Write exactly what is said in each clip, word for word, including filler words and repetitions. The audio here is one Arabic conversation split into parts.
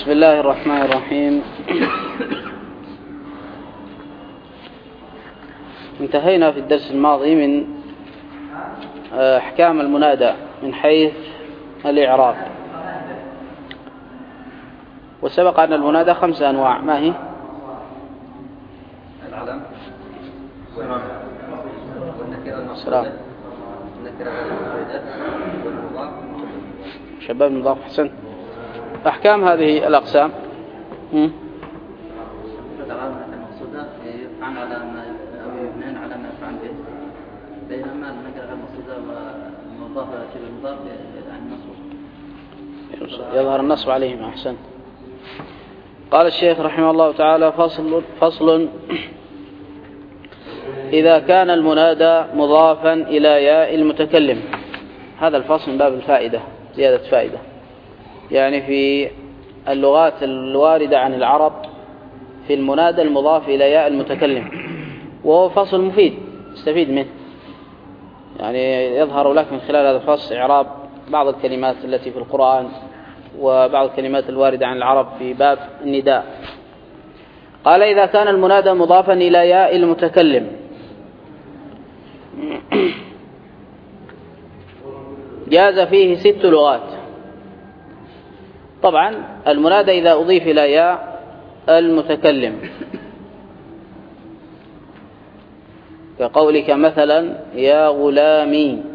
بسم الله الرحمن الرحيم. انتهينا في الدرس الماضي من أحكام المنادى من حيث الإعراب، وسبق أن المنادى خمسة أنواع. ما هي؟ العلم والنكرة السلام النكرة المفردة والمضاف. شباب المضاف. حسن. أحكام هذه الأقسام. هم؟ العلم المقصودة يفعل على ما أو يبنين على ما يفعل به، بينما النكرة المقصودة والمضاف شبه المضاف عن النصب يظهر النصب عليهم. أحسن. قال الشيخ رحمه الله تعالى: فصل فصل إذا كان المنادى مضافا إلى ياء المتكلم. هذا الفصل من باب الفائدة، زيادة فائدة، يعني في اللغات الواردة عن العرب في المنادى المضاف إلى ياء المتكلم، وهو فصل مفيد استفيد منه، يعني يظهر لك من خلال هذا الفصل إعراب بعض الكلمات التي في القرآن وبعض الكلمات الواردة عن العرب في باب النداء. قال: إذا كان المنادى مضافا إلى ياء المتكلم جاز فيه ست لغات. طبعا المنادى إذا أضيف إلى ياء المتكلم كقولك مثلا: يا غلامي،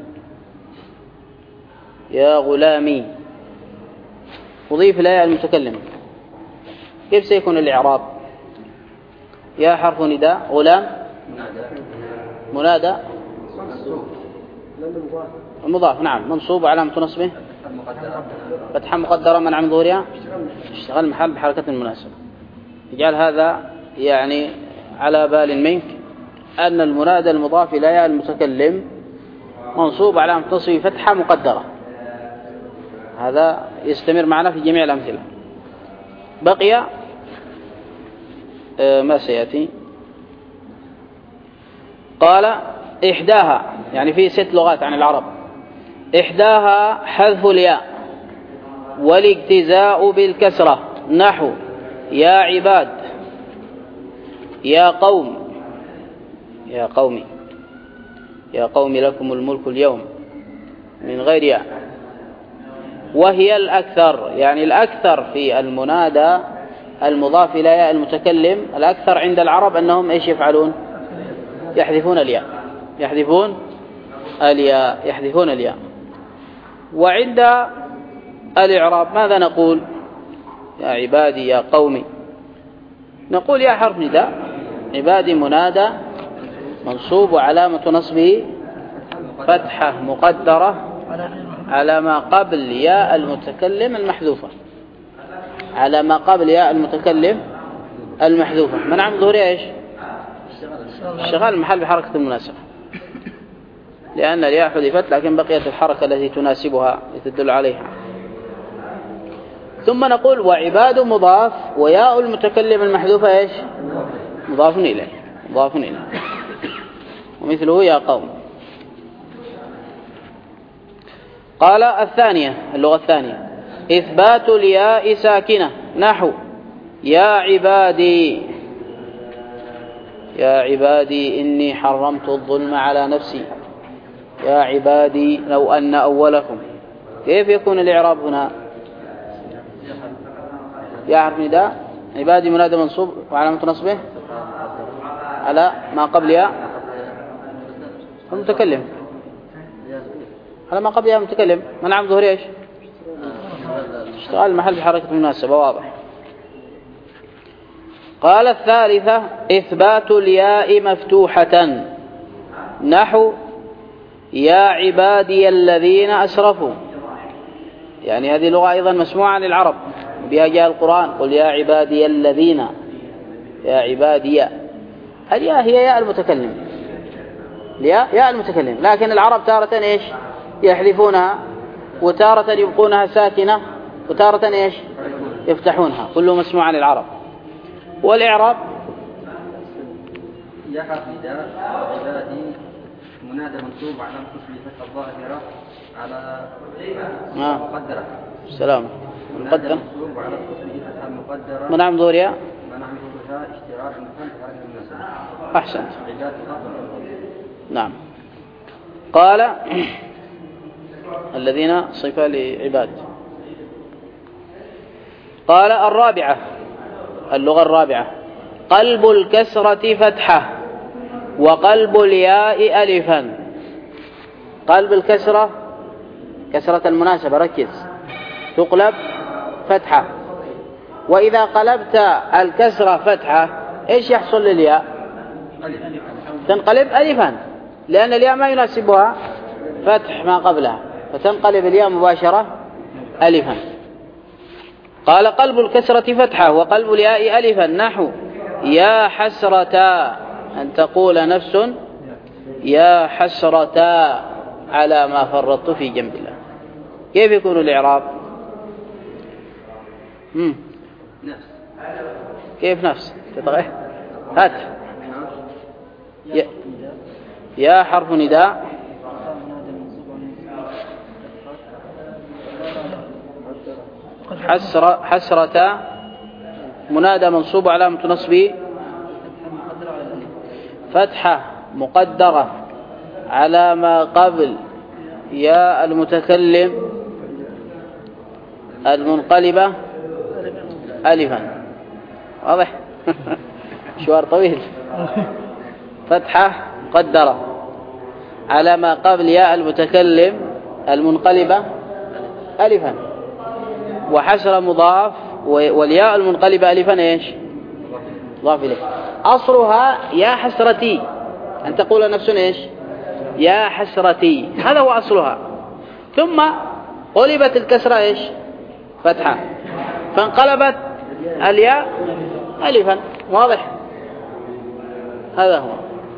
يا غلامي، أضيف إلى ياء المتكلم، كيف سيكون الإعراب؟ يا حرف نداء، غلام منادى المضاف نعم منصوب علامة نصبه فتحة مقدرة منع من ظهورها اشتغل محل بحركة المناسبة. يجعل هذا يعني على بال منك أن المنادى المضاف إلى ياء المتكلم منصوب علامة نصبه فتحة مقدرة. هذا يستمر معنا في جميع الأمثلة. بقي ما سيأتي. قال: إحداها، يعني في ست لغات عن العرب. إحداها حذف الياء والاجتزاء بالكسرة، نحو يا عباد، يا قوم، يا قومي، يا قوم لكم الملك اليوم، من غير ياء. وهي الأكثر، يعني الأكثر في المنادى المضاف إلى ياء المتكلم، الأكثر عند العرب أنهم إيش يفعلون؟ يحذفون الياء، يحذفون الياء، يحذفون الياء. وعند الإعراب ماذا نقول؟ يا عبادي، يا قومي، نقول يا حرف نداء، عبادي منادى منصوب وعلامة نصبه فتحة مقدرة على ما قبل ياء المتكلم المحذوفة، على ما قبل ياء المتكلم المحذوفة منع من ظهورها ايش؟ اشتغال المحل بحركة المناسبة، لأن الياء حذفت لكن بقيت الحركة التي تناسبها تدل عليها. ثم نقول: وعباد مضاف وياء المتكلم المحذوفة ايش؟ مضاف إليه، مضاف إليه، ومثله يا قوم. قال: الثانية، اللغة الثانية: إثبات الياء ساكنة، نحو يا عبادي، يا عبادي إني حرمت الظلم على نفسي، يا عبادي لو أن أولكم. كيف يكون الإعراب هنا؟ يا حرف نداء، عبادي منادى منصوب وعلامة نصبه على ما قبل ياء المتكلم، على ما قبل ياء المتكلم منع من ظهور ايش؟ اشتغال المحل بحركة مناسبة، واضح. قال: الثالثة: إثبات الياء مفتوحة، نحو يا عبادي الذين أسرفوا. يعني هذه اللغة أيضا مسموعة للعرب، بها جاء القرآن: قل يا عبادي الذين، يا عبادي. الياء هي ياء المتكلم، ياء ياء المتكلم، لكن العرب تارة ايش؟ يحذفونها، وتارة يبقونها ساكنة، وتارة ايش؟ يفتحونها، كله مسموعة للعرب. والإعراب: يا حرف نداء عبادي منادى منصوب على نصبه فتحة الظاهرة على مقدرة. سلام. منادى منصوب على نصبه فتحة منع من ظهورها منع من ظهورها اشتراك مثل حركة النسب. أحسنت. نعم. قال الذين صفة لعباد. قال الرابعة، اللغة الرابعة، قلب الكسرة فتحة وقلب الياء ألفا. قلب الكسرة كسرة المناسبة، ركز، تقلب فتحة، وإذا قلبت الكسرة فتحة إيش يحصل للياء؟ تنقلب ألفا، لأن الياء ما يناسبها فتح ما قبلها، فتنقلب الياء مباشرة ألفا. قال قلب الكسرة فتحة وقلب الياء ألفا، نحو يا حسرة أن تقول نفس يا حسرة على ما فرطت في جنب الله. كيف يكون الإعراب؟ مم. نفس. كيف نفس؟ تتغير هات يا, يا حرف نداء حسرة حسرة منادى منصوب علامة نصبه فتحة مقدرة على ما قبل يا المتكلم المنقلبة ألفا. واضح؟ مشوار طويل. فتحة مقدرة على ما قبل يا المتكلم المنقلبة ألفا، وحسرة مضاف، والياء المنقلبة ألفا إيش؟ مضاف إليه. أصلها يا حسرتي أن تقول نفس إيش؟ يا حسرتي، هذا هو أصلها، ثم قلبت الكسرة إيش؟ فتحة، فانقلبت الياء ألفا. واضح؟ هذا هو.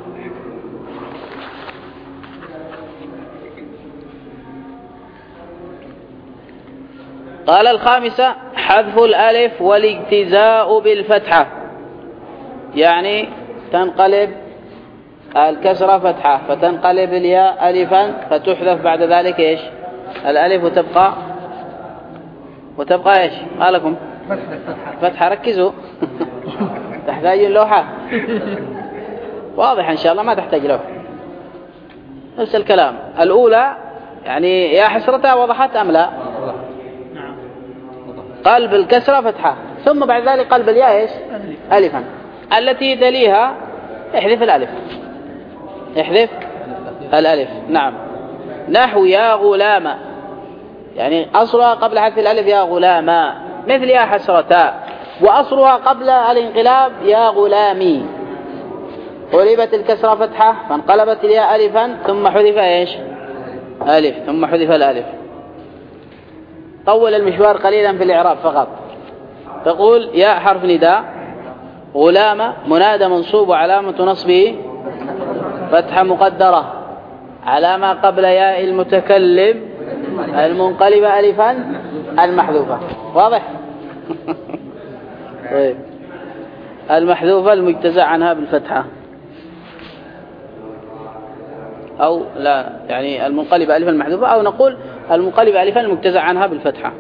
قال الخامسة حذف الألف والاجتزاء بالفتحة، يعني تنقلب الكسرة فتحة فتنقلب الياء ألفا فتحذف بعد ذلك إيش؟ الألف وتبقى وتبقى إيش؟ ما لكم؟ فتحة. ركزوا. تحتاجون لوحة؟ واضح إن شاء الله ما تحتاج لوحة، نفس الكلام. الأولى يعني يا حسرتها وضحت أم لا؟ قلب الكسرة فتحة، ثم بعد ذلك قلب الياء إيش؟ ألفا. التي تليها احذف الألف، احذف الألف. نعم. نحو يا غلام، يعني أصلها قبل حذف الألف يا غلاما، مثل يا حسرتا، وأصلها قبل الانقلاب يا غلامي. قلبت الكسرة فتحة فانقلبت الياء ألفا ثم حذف إيش؟ ألف، ثم حذف الألف. طول المشوار قليلا في الإعراب فقط. تقول يا حرف نداء، غلام منادى منصوب وعلامة نصبه فتحة مقدرة على ما قبل ياء المتكلم المنقلبة ألفا المحذوفة. واضح؟ طيب. المحذوفة المجتزأ عنها بالفتحة، أو لا يعني المنقلبة ألفا المحذوفة، أو نقول المنقلبة ألفا المجتزأ عنها بالفتحة.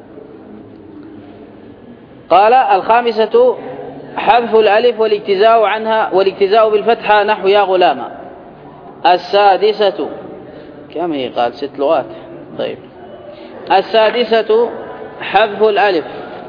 قال الخامسة حذف الألف والاجتزاء عنها والاجتزاء بالفتحة، نحو يا غلام. السادسة، كم هي؟ قال ست لغات. طيب. السادسة حذف الألف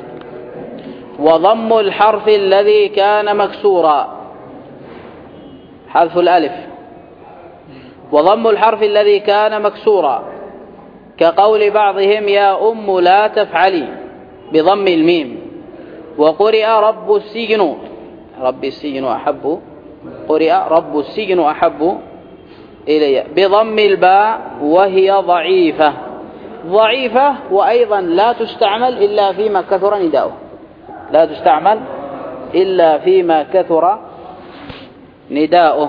وضم الحرف الذي كان مكسورا. حذف الألف وضم الحرف الذي كان مكسورا، كقول بعضهم يا أم لا تفعلي بضم الميم، وقرئ رب السجن، رب السجن أحب، قرئ رب السجن أحب إلي بضم الباء وهي ضعيفة. ضعيفة وأيضا لا تستعمل إلا فيما كثر نداؤه، لا تستعمل إلا فيما كثر نداؤه.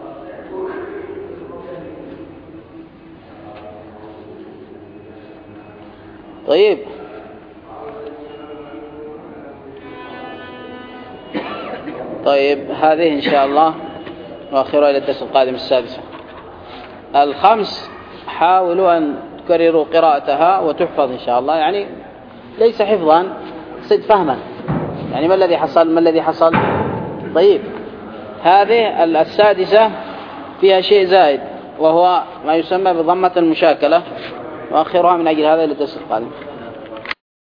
طيب. طيب هذه إن شاء الله وآخرها إلى الدرس القادم السادسة. الخمس حاولوا أن تكرروا قراءتها وتحفظ إن شاء الله، يعني ليس حفظا، صد فهما. يعني ما الذي حصل ما الذي حصل طيب هذه السادسة فيها شيء زائد وهو ما يسمى بضمة المشاكلة وآخرها من أجل هذا لتصل قادم